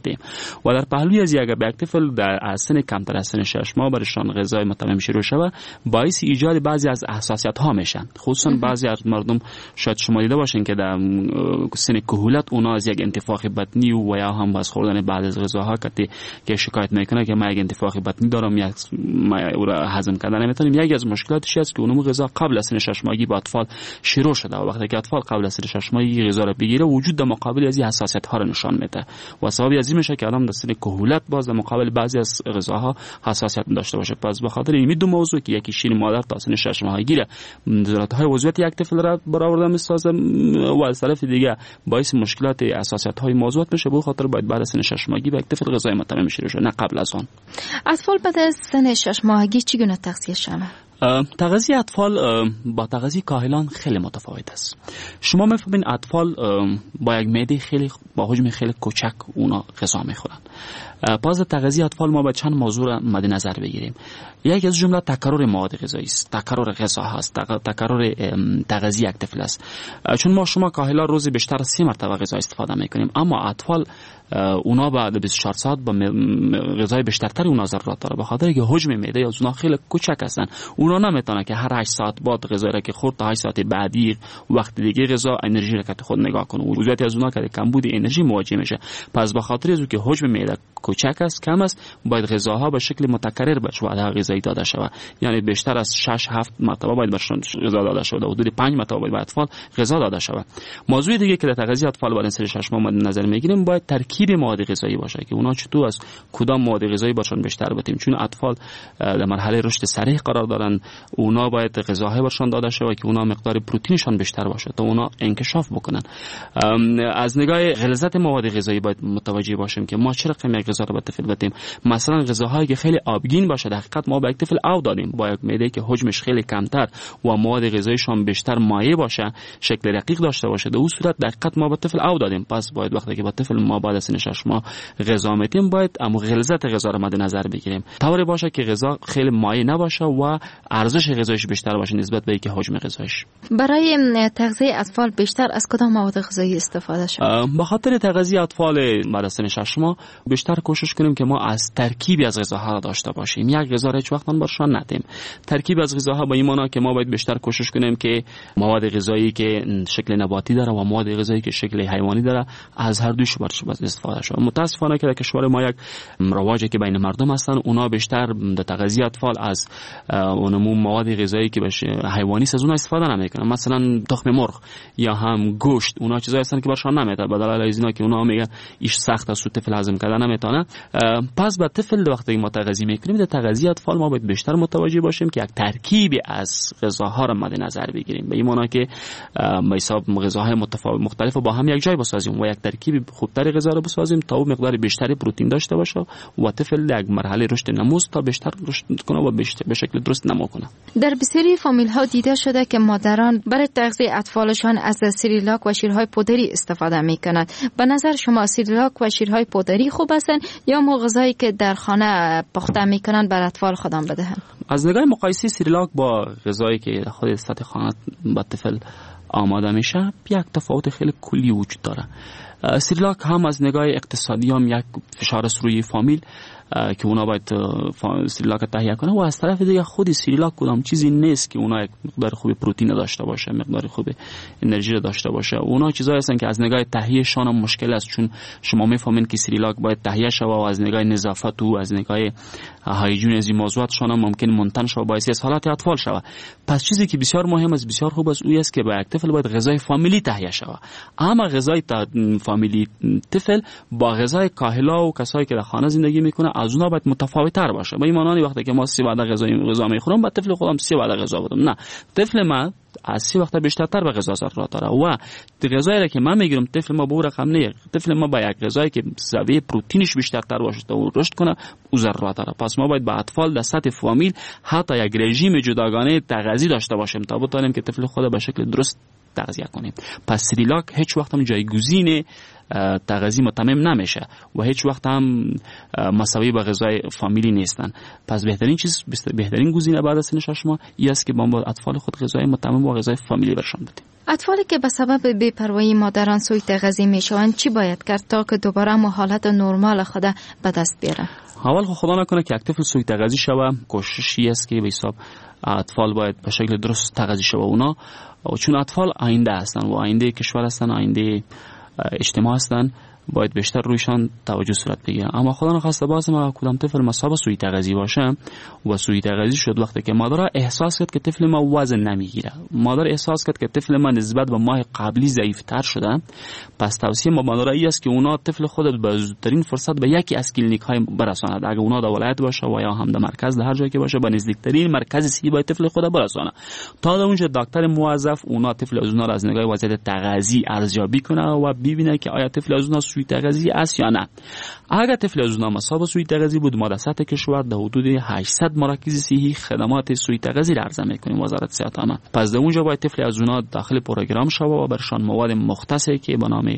ندیم. و در پهلوی از اگر به یک طفل در سن کمتر از سن 6 ماه برشان غذای متمم شروع شود، باعث ایجاد بعضی از حساسیت ها میشن. خصوصا بعضی از مردم شاید شما دیده باشین که در سن کهولت اونا از یک انتفاخ بطنی و یا هم باز خوردن بعد از غذاها که شکایت میکنه که ما یک انتفاخ بطنی دارم، یک او را هضم کردن نمیتونیم. یکی از مشکلاتش است که اونم غذا قبل از سن 6 ماهگی با اطفال شروع شده و وقتی که اطفال قبل از سن 6 ماهگی غذا را بگیره وجود در مقابل از این حساسیت ها را نشان میده و سبب از این میشه که آدم در سن کهولت باز در مقابل بعضی از غذاها حساسیت داشته باشه. پس به خاطر این دو موضوع که یکی شیر مادر تا سن 6 ماهگی ضرورت‌های عضویت یک طفل را برآورده میسازه و از طرف دیگه باعث مشکلات حساسیت‌های موضوعات میشه. به خاطر باید بعد از سن 6 ماهگی به یک طفل غذای متمم شروع شه، نه قبل از آن. اطفال بعد از سن 6 ماهگی چگونه تغذیه شود؟ تغذیه اطفال با تغذیه کاهلان خیلی متفاوت است. شما می‌فهمین اطفال با یک معده خیلی با حجم خیلی کوچک اونا غذا میخورن. پس تغذیه اطفال ما باید چند موضوع را مد نظر بگیریم. یکی از جمله تکرار مواد غذایی است، تکرار غذا هست، تکرار تغذیه یک طفل است. چون ما شما کاهلا روزی بیشتر از 3 مرتبه غذا استفاده میکنیم، اما اطفال اونا بعد 24 ساعت با غذای بیشترتر اونا ضرورت داره، به خاطر اینکه حجم معده از اونا خیلی کوچک هستن. اونا نمیتونه که هر 8 ساعت بعد غذا را که خورد تا 8 ساعت بعدی وقت دیگه غذا انرژی را که خود نگاه کنه. وضعیت از اونا که کمبود انرژی مواجه میشه. پس به خاطر از که حجم معده کوچک است، کم است، باید غذاها به شکل متکرر به وعده غذایی داده شود. یعنی بیشتر از 6-7 مرتبه باید برشون غذا داده شود، حدود 5 مرتبه باید به اطفال غذا داده شود. موضوع دیگه که در تغذیه اطفال بعد از سن 6 ماه مد نظر میگیریم باید ترکیب مواد غذایی باشه که اونا چطور از کدام مواد غذایی برشون بیشتر بدیم. چون اطفال در مرحله رشد سریع قرار دارن، اونا باید غذاهای برشون داده شود که اونا مقدار پروتئینشون بیشتر باشه تا اونا انکشاف بکنن. از نگاه غلظت مواد غذایی باید متوجه باشیم که ما چه رقم غذا رو به طفل بدیم. مثلا غذاهایی که خیلی آبگین باشه در حقیقت ما به یک طفل آب دادیم، با یک معده که حجمش خیلی کمتر و مواد غذاییشون بیشتر مایع باشه، شکل رقیق داشته باشه، در اون صورت در حقیقت ما به طفل آب دادیم. پس باید وقتی که با طفل ما بعد از سن 6 ماه غذا میدیم باید اما غلظت غذا رو مد نظر بگیریم، طوری باشه که غذا خیلی مایع نباشه و ارزش غذایش بیشتر باشه نسبت به اینکه حجم غذایش. برای تغذیه اطفال بیشتر از کدام مواد غذایی استفاده شود؟ به خاطر تغذیه اطفال بعد از سن 6 ماه بیشتر کوشش کنیم که ما از ترکیبی از غذاها را داشته باشیم. یک غذا را هیچ وقت برشان ندیم. ترکیب از غذاها با این معنی که ما باید بیشتر کوشش کنیم که مواد غذایی که شکل نباتی داره و مواد غذایی که شکل حیوانی داره از هر دوش استفاده شود. متاسفانه که در کشور ما یک رواجی که بین مردم هستن، اونا بیشتر در تغذیه اطفال از اونمون مواد غذایی که حیوانی از اون استفاده نمیکنن. مثلا تخم مرغ یا هم گوشت، اونا چیزایی هستن که برشان نمیاد، به دلیل از اینا که اونا میگن ایش سخت است و طفل هضم کردن نمیتونه. پس به طفل وقتی ما تغذیه میکنیم در تغذیه اطفال ما باید بیشتر متوجه باشیم که یک ترکیبی از غذاها را مد نظر بگیریم، به این معنی که به حساب غذاهای مختلف با هم یک جای بسازیم و یک ترکیب خوبتر غذا را بسازیم تا او مقدار بیشتری پروتئین داشته باشه و طفل در مرحله رشد نموست تا بیشتر رشد کنه و به شکل درست نمو کنه. در بسیاری فامیل ها دیده شده که مادران برای تغذیه اطفالشان از سریلاک و شیرهای پودری استفاده میکنند. به نظر شما سریلاک و شیرهای پودری خوب هستند یا غذایی که در خانه پخته میکنند بر اطفال خودم بدهند؟ از نگاه مقایسه سریلاک با غذایی که خود سطح خانه با طفل آماده میشه یک تفاوت خیلی کلی وجود داره. سریلاک هم از نگاه اقتصادی هم یک فشار است روی فامیل که اونا باید سریلاک تهیه کنه و از طرف دیگه خود سریلاک کدام چیزی نیست که اونا یک مقدار خوب پروتئین داشته باشه، مقدار خوب انرژی داشته باشه. اونا چیزایی هستن که از نگاه تهیه‌شان هم مشکل است، چون شما میفهمین که سریلاک باید تهیه شه و از نگاه نظافت و از نگاه هایجین از این موضوعاتشان هم ممکن منتن شه و باعث اسهالات اطفال شه. پس چیزی که بسیار مهم است، بسیار خوب است، او است که با یک طفل باید غذای فامیلی تهیه شه. اما غذای فامیلی طفل با غذای کاهلا و کسایی که در خانه زندگی میکنه از اونها باید متفاوت‌تر باشه. به این معنی وقتی که ما 3 وعده غذا میخورم با طفل خودم 3 وعده غذا بدم، نه، طفل من از 3 وقت بیشتر به غذا ضرورت داره و غذایی را که من میگیرم طفل ما به رقم نه، طفل ما با یک غذایی که زاویه پروتئینش بیشتر باشه تا او رشد کنه او ضرورت داره. پس ما باید با اطفال در سطح فامیل حتی یک رژیم جداگانه تغذیه داشته باشیم تا بتونیم که طفل خود به شکل درست تغذیه کنیم. پس سریلاک هیچ وقت هم جایگزین تغذیه متمم نمیشه و هیچ وقت هم مساوی با غذای فامیلی نیستن. پس بهترین گزینه بعد از سن 6 ماه این است که با اطفال خود غذای متمم و غذای فامیلی برشان بدیم. اطفالی که به سبب بی‌پروایی مادران سوی تغذیه میشوند چی باید کرد تا که دوباره حالت نرمال خود به دست بیاره؟ اول خدا نکنه که یک طفل سوی تغذیه شوه، کوششی است که به حساب اطفال باید به شکل درست تغذیه شوه اونا، چون اطفال آینده هستن و آینده کشور هستن، آینده اجتماع هستن، باید بیشتر رویشان توجه صورت بگیره. اما خدا نخواسته باز ما کدام طفل مصاب سوی تغذیه باشه و سوی تغذیه شد وقتی که مادر احساس کرد که طفل ما وزن نمیگیره، مادر احساس کرد که طفل ما نسبت به ماه قبلی ضعیفتر شده، پس توصیه ما مادر ای است که اونا طفل خود به زودترین فرصت به یکی از کلینیک های برساند. اگه اونا در ولایت باشه و یا هم در مرکز، در هر جایی که باشه، به نزدیکترین مرکز صحی باید طفل خود برسانه تا در اونجا دکتر موظف اونا طفل از اونا از نگاه وضعیت تغذیه ارزیابی کنه و ببینه که آیا طفل از اونا سوی تغذیه است یا نه. اگر طفل از اونا مصاب سوی تغذیه بود، ما در سطح کشور در حدود 800 مراکز صحی خدمات سوی تغذیه عرضه میکنیم وزارت صحت عامه. پس در اونجا باید طفل از اونا داخل پروگرام شوه و برشان مواد مختصی که به نام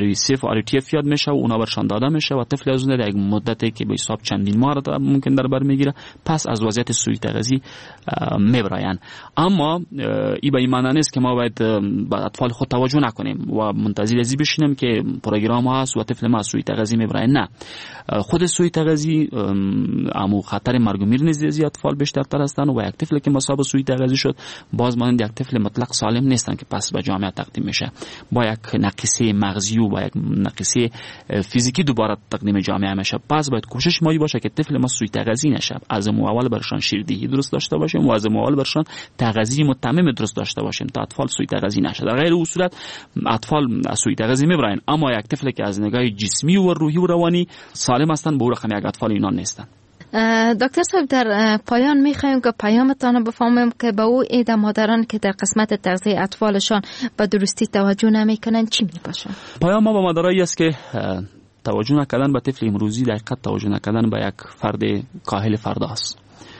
RTF یاد میشه و اونا برشان داده میشه و طفل از اونا در یک مدتی که به حساب چندین ماه ممکن در بر میگیره پس از وضعیت سوی تغذیه میبراین. اما این به این معنی نیست که ما باید به اطفال خود توجه نکنیم و منتظر ازی بشینیم که پروگرام هست و طفل ما سوی تغذیه میبراین. نه، خود سوی تغذیه امو خطر مرگ و میر نزد اطفال بیشتر هستن و یک طفل که مصاب سوی تغذیه شد باز مانند یک طفل مطلق سالم نیستن که پس به جامعه تقدیم میشه، با یک نقصه مغزی و با یک نقصه فیزیکی دوباره تقدیم جامعه میشه. پس باید کوشش مایی باشه که طفل ما سوی تغذیه نشه. از اول برشان شیردهی درست داشته باشیم و از اول برشان تغذیه متمم درست داشته باشیم تا اطفال سوی تغذیه نشه. در غیر او صورت اطفال سوی تغذیه میبرن، اما یک طفل که از نگاه جسمی و روحی و روانی سالم هستن به رقم یک اطفال اینا نیستن. دکتر صاحب، در پایان میخوایم که پیامتان بفهمیم که به او ایده مادران که در قسمت تغذیه اطفالشان به درستی توجه نمیکنن چی میباشه؟ پیام ما به مادرایی است که توجه نکردن به طفل امروزی در حقیقت توجه نکردن به یک فرد کاهل فرداست.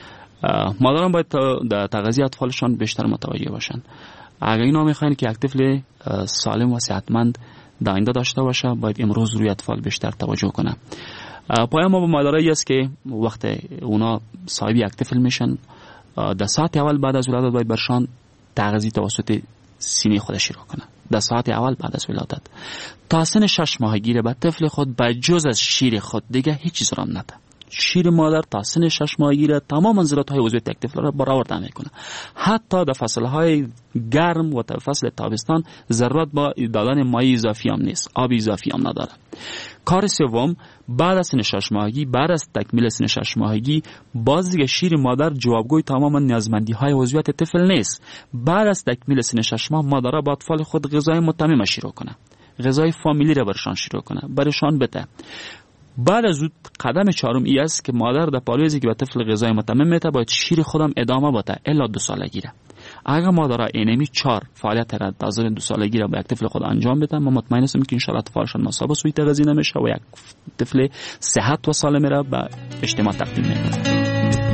مادران باید در تغذیه اطفالشان بیشتر متوجه باشن. اگر اینا میخواین که یک طفل سالم و صحتمند در آینده داشته باشه باید امروز روی اطفال بیشتر توجه کنه. پیام ما به مادرایی است که وقتی اونا صاحب یک طفل میشن در ساعت اول بعد از ولادت باید برشان تغذیه توسط سینه خود شروع کنه. در ساعت اول بعد از ولادت تا سن 6 ماهگی به طفل خود به جز از شیر خود دیگه هیچ چیز را نده. شیر مادر تا سن 6 ماهگی را تمام منظورات های وضعیت یک طفل را برآورده میکنه. حتی در فصلهای گرم و در فصل تابستان ضرورت با دادن مایع اضافی هم نیست، آب اضافی هم نداره. کار سوم، بعد از سن 6 ماهگی، بعد از تکمیل سن 6 ماهگی باز دیگه شیر مادر جوابگوی تمام نیازمندی های وضعیت طفل نیست. بعد از تکمیل سن 6 ماه مادر با اطفال خود غذای متمم شروع کنه، غذای فامیلی را برشان شروع کنه، برشان بده. بعد از اون قدم چهارم ای است که مادر در پالیزی که به طفل غذای متمم میده باید شیر خودم ادامه بده الا 2 سالگی را. اگر مادر اینمی 4 فعالیت را تا 2 سالگی را با یک طفل خود انجام بدن، ما مطمئن هستیم که ان شاء الله اطفالشان مصاب سوی تغذیه نمیشه و یک طفل صحت و سالم را به اجتماع تقدیم میکنه.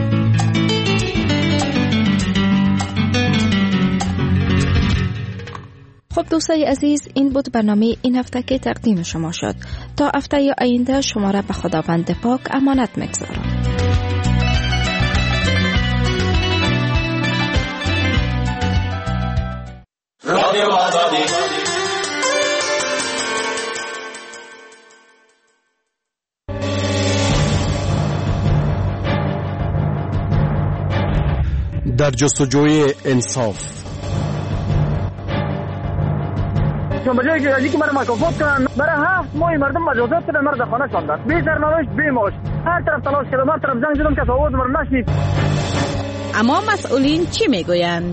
خب دوستای عزیز، این بود برنامه این هفته که تقدیم شما شد. تا هفته آینده شما را به خداوند پاک امانت می‌گذارم. رادیو آزادی. در جستجوی انصاف به جایی که ازی که مرا مکافات کنن، برای 7 ماه مردم مجازات کردن، مرا در خانه شاندن، بی سرنوشت بی معاش. هر طرف تلاش کردم، هر طرف زنگ زدم که آواز مرا نشنید. اما مسئولین چی میگویند؟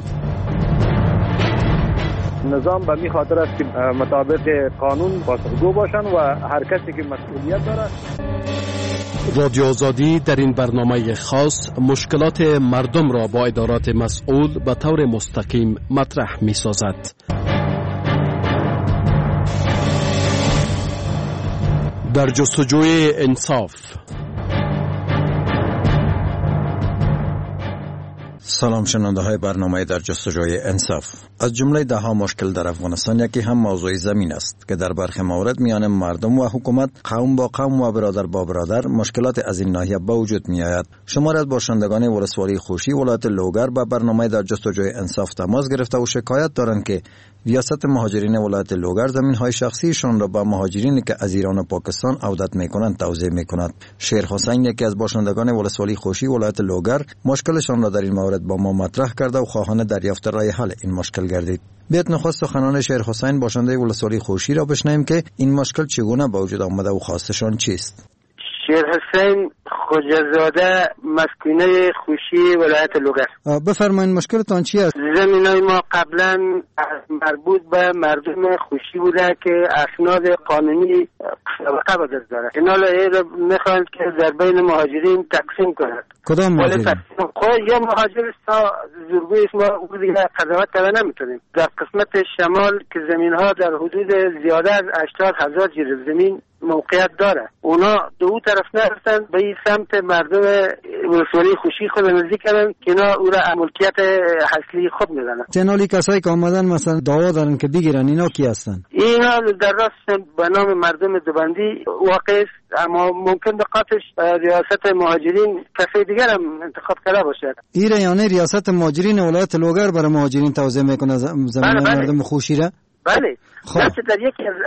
نظام به می خاطر است که مطابق قانون پاسخگو باشن و هر کسی که مسئولیت داره. رادیو آزادی در این برنامه خاص مشکلات مردم را با ادارات مسئول به طور مستقیم مطرح می سازد. در جستجوی انصاف سلام شنونده های برنامه در جستجوی انصاف. از جمله ده ها مشکل در افغانستان یکی هم موضوع زمین است که در برخی موارد میان مردم و حکومت، قوم با قوم و برادر با برادر مشکلات از این ناحیه به وجود می آید. شمار از باشندگان ولسوالی خوشی ولایت لوگر با برنامه در جستجوی انصاف تماس گرفته و شکایت دارند که ریاست مهاجرین ولایت لوگر زمین های شخصیشان را به مهاجرینی که از ایران و پاکستان عودت میکنند توزیع میکند. شیر حسین یکی از باشندگان ولسوالی خوشی ولایت لوگر مشکلشان را در این مورد با ما مطرح کرده و خواهان دریافت راه حل این مشکل گردید. بیت نخست سخنان شیر حسین باشنده ولسوالی خوشی را بشنویم که این مشکل چگونه به وجود آمده و خواستشان چیست. شیر حسین خوجزاده، مسکونه خوشی ولایت لوگر. بفرمایید مشکلتان چی است؟ زمینای ما قبلا مربوط به مردم خوشی بوده که اسناد قانونی سابقه به دست داره. اینا رو میخواهند که در بین مهاجرین تقسیم کنند. کدام مهاجرین؟ یا مهاجر تا زورگوی ما او دیگه قضاوت کرده نمیتونیم. در قسمت شمال که زمین ها در حدود زیاده از 80,000 جریب زمین موقعیت داره، اونا دو طرف نرفتن به این سمت مردم ولسوالی خوشی خود نزدیک کردن که اینا او را ملکیت اصلی خود میدونن. چنالی کسایی که آمدن مثلا دعوا دارن که بگیرن، اینا کی هستن؟ اینا در راست به نام مردم دوبندی واقع است، اما ممکن به قاطش ریاست مهاجرین کسی دیگر هم انتخاب کرده باشه. ایره یعنی ریاست مهاجرین ولایت لوگر برای مهاجرین توزیع میکنه زمین مردم خوشی را؟ بله. در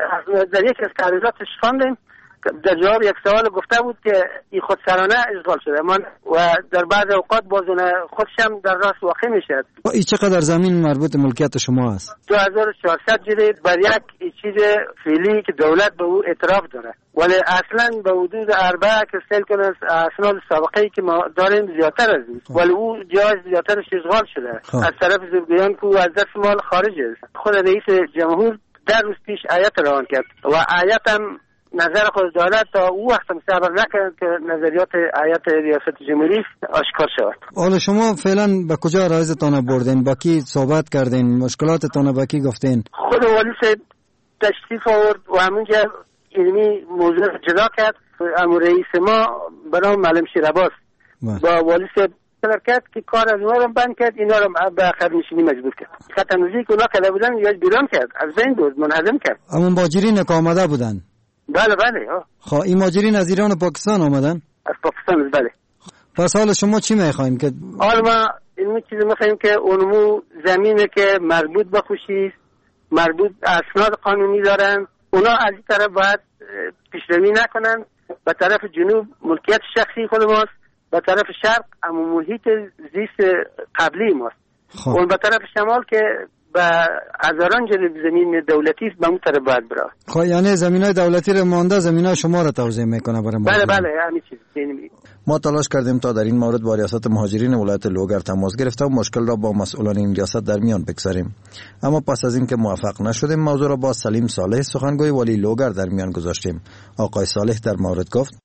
یکی از تعریضاتش خواندیم در جواب یک سوال گفته بود که این خودسرانه اشغال شده و در بعض اوقات بازونه خودشم در راست واقع میشد. این چقدر زمین مربوط ملکیت شما است؟ 2400 جریب بر یک چیز فعلی که دولت به او اعتراف داره، ولی اصلا به حدود 4 که سیل کنه اسناد سابقه‌ای که ما داریم زیادتر از این، ولی او جای زیادترش اشغال شده از طرف زورگویان که از دست مال خارج است. خود رئیس جمهور در روز پیش آیت روان کرد و آیت هم نظر خود دارد تا او وقت صبر نکرد که نظریات آیت ریاست جمهوری آشکار شود. حالا شما فعلا به کجا رایزتان بردین؟ با کی صحبت کردین؟ مشکلاتتان با کی گفتین؟ خود والی سے تشریف آورد و همونجا علمی موضوع جدا کرد. امور رئیس ما برای معلم شیرعباس با والی سے کرد که کار از اونا رو بند کرد، اینا رو به آخر نشینی مجبور کرد. خط اندازی که اونا کرده بودن یا بیرون کرد، از بین برد، منهدم کرد. اما مهاجرین که آمده بودن؟ بله. خب این مهاجرین از ایران و پاکستان آمدن؟ از پاکستان. بله. پس حالا شما چی میخواین که؟ حالا ما این چیزی میخوایم که اونمو زمینه که مربوط به خوشی مربوط اسناد قانونی دارن، اونا از این طرف باید پیشروی نکنن. به طرف جنوب ملکیت شخصی خود ماست، به طرف شرق اما محیط زیست قبلی ماست. اون به طرف شمال که به هزاران جریب زمین دولتی است، به اون طرف باید برا. خب یعنی زمینای دولتی رو مانده، زمینای شما رو توزیع میکنه برای ما؟ بله همین چیز. ما تلاش کردیم تا در این مورد با ریاست مهاجرین ولایت لوگر تماس گرفته و مشکل را با مسئولان این ریاست در میان بگذاریم، اما پس از اینکه موفق نشدیم موضوع را با سلیم صالح سخنگوی والی لوگر در میان گذاشتیم. آقای صالح در مورد گفت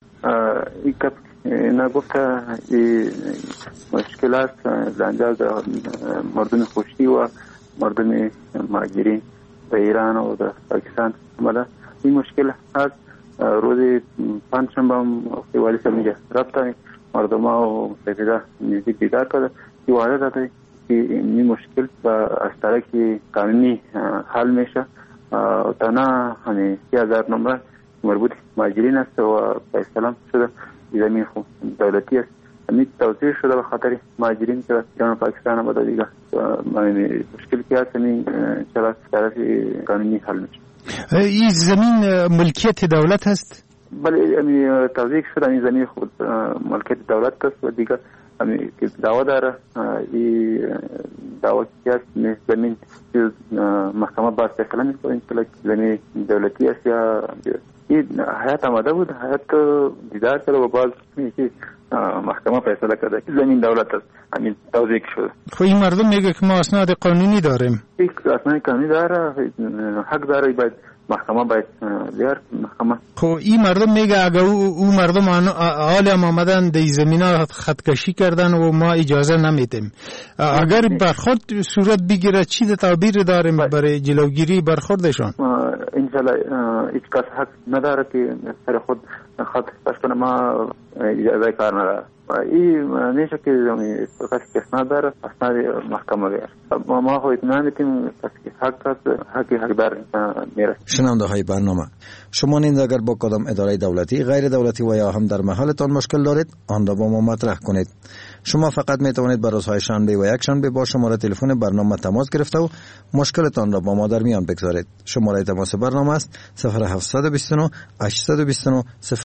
نگفته این مشکلات زنجال در مردم خوشی و مردم مهاجرین به ایران و در پاکستان آمده. این مشکل هست. روز پنجشنبه والی صاحب میگه رفتن مردم ها و مستفیده نزدیک بیدار کرده که واضح داده که این مشکل از طرح قانونی حل میشه. تنها 30,000 نمره مربوط مهاجرین است و به اصطلاح شده زمین خود دولتی است. همین توضیح شده به خاطر مهاجرین که ایران و پاکستان آمده دیگه مشکل که هست همین انشاءالله طرف قانونی حل میشه. این زمین ملکیت دولت است؟ بله همین توضیح شده این زمین خود ملکیت دولت است و دیگه همین که دعوا داره این دعوا که هست زمین محکمه باز فیصله میکنه که زمین دولتی است یا این حیات آمده بود، حیات دیدار کرده و باز که محکمه فیصله کرده که زمین دولت است. همین توضیح شده. خب این مردم میگه که ما اسناد قانونی داریم. اسناد قانونی داره، حق داره، باید محکمه باید بیار محکمه. خب این مردم میگه اگر او مردم حال هم آمدن در زمینا خودکشی کردن و ما اجازه نمیدیم، اگر برخورد صورت بگیره چی تعبیر داریم برای جلوگیری برخوردشان؟ انشالله هیچ کس حق نداره که سر خود خط پس کنه، ما اجازه کار نداره این نیشه که فقط اسناد داره، اسناد محکمه داره. ما خو اطمینان میتیم که حق داره میرسه. شنونده های برنامه، شما نیز اگر با کدام اداره دولتی، غیر دولتی و یا هم در محلتان مشکل دارید، آن را با ما مطرح کنید. شما فقط می توانید بر روزهای شنبه و یک شنبه با شماره تلفن برنامه تماس گرفته و مشکلتان را با ما در میان بگذارید. شماره تماس برنامه است 0729 829